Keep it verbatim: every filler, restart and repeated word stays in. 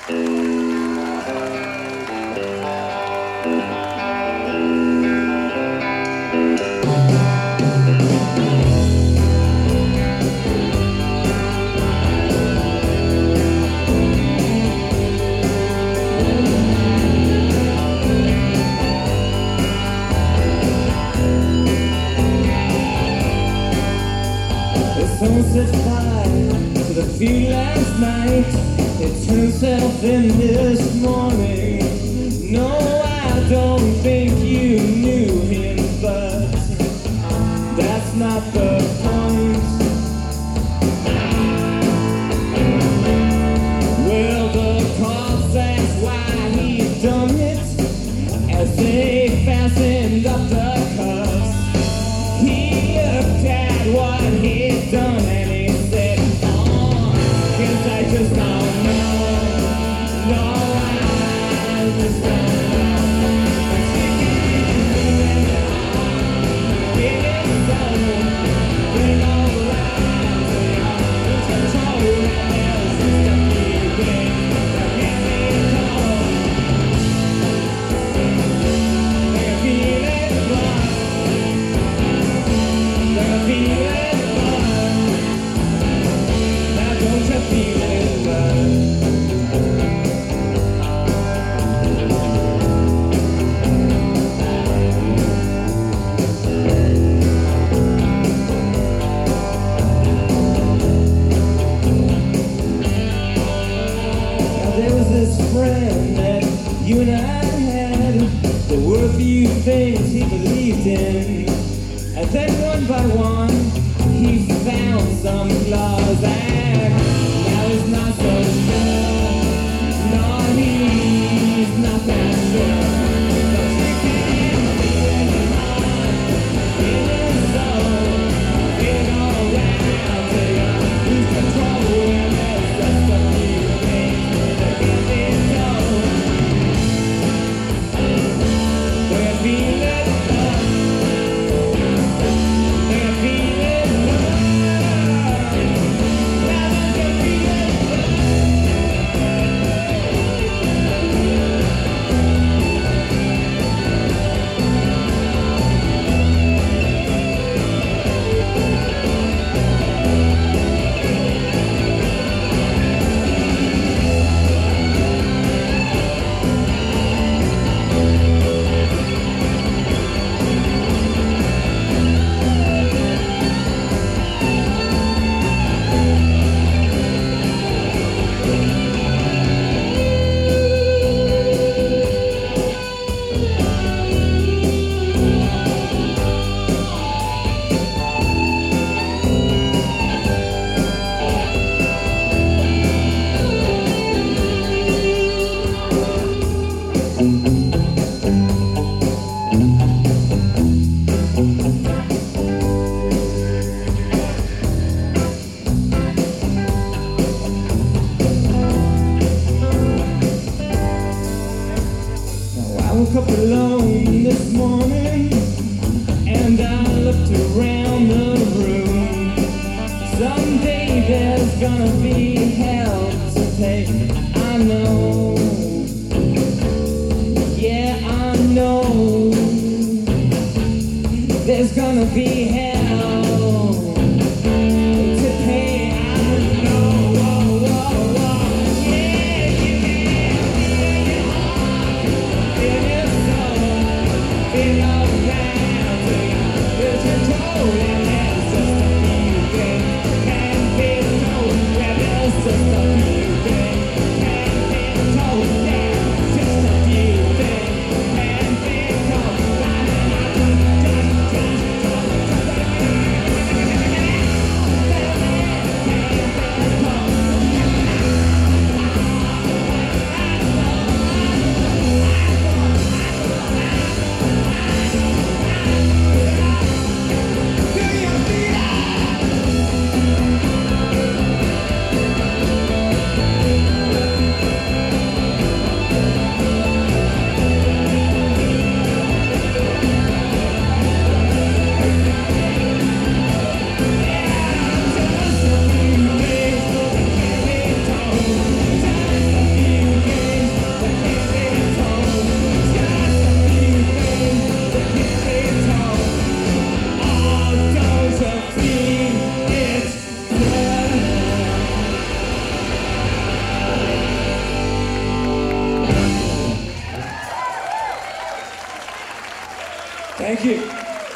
Set fire to the field last night. It turned itself in this morning. No, I don't think you knew him, but that's not the point. Well, the cops asked why he'd done it as they fastened up the cuffs. He looked at what he'd done. I just don't know, no, I just don't know. It is so, bring all the lies to you. Lose control and there's just a few things that can't be told. Like a feeling blood, like a feeling blood. Now don't you feel it? Friend that you and I had, there were a few things he believed in, and then one by one he found some flaws, and now he's not so sure. No, he's not that sure. But you can feel it hard, feel it so, feel it all around till you lose control, and there's just a few things that can't be. Up alone this morning, and I looked around the room. Someday there's gonna be hell to pay. I know, yeah, I know. There's gonna be hell to pay. I know, whoa, whoa, whoa. Yeah, you can feel your heart, feel your soul, feel all around till you lose control, and there's just a few things can't be told. Yeah, there's just a few things can't be told. Yeah, just a few things can't be told. Just, just, just, just, just. Thank you.